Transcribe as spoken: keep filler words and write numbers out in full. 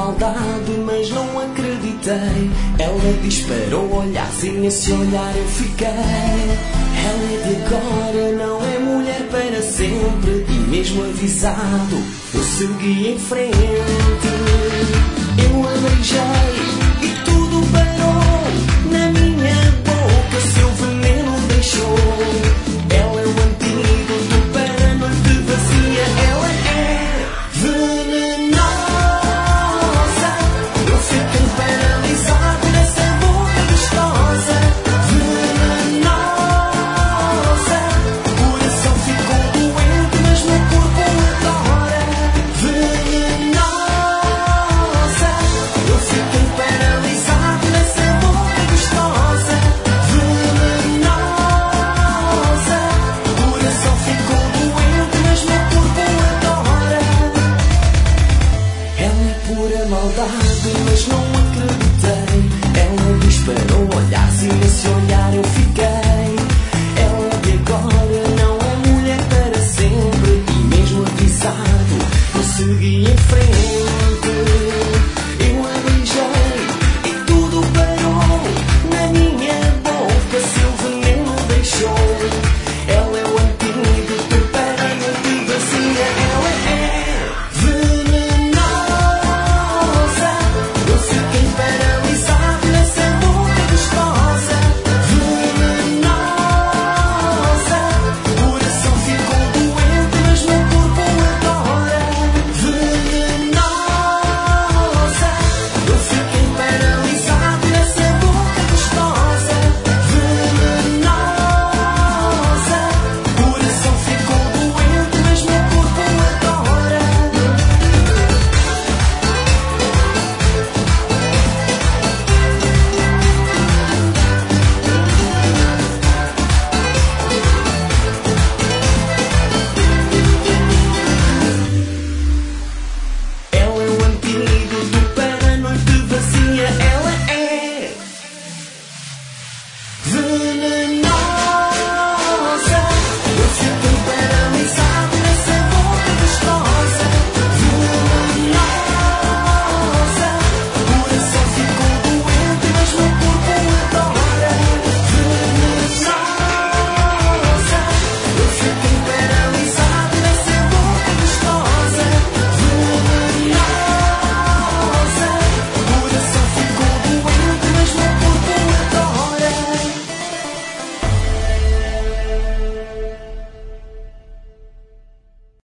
maldade, mas não acreditei. Ela disparou o olhar, e nesse olhar eu fiquei. Ela é de agora, não é mulher para sempre. E mesmo avisado, eu segui em frente. Eu a beijei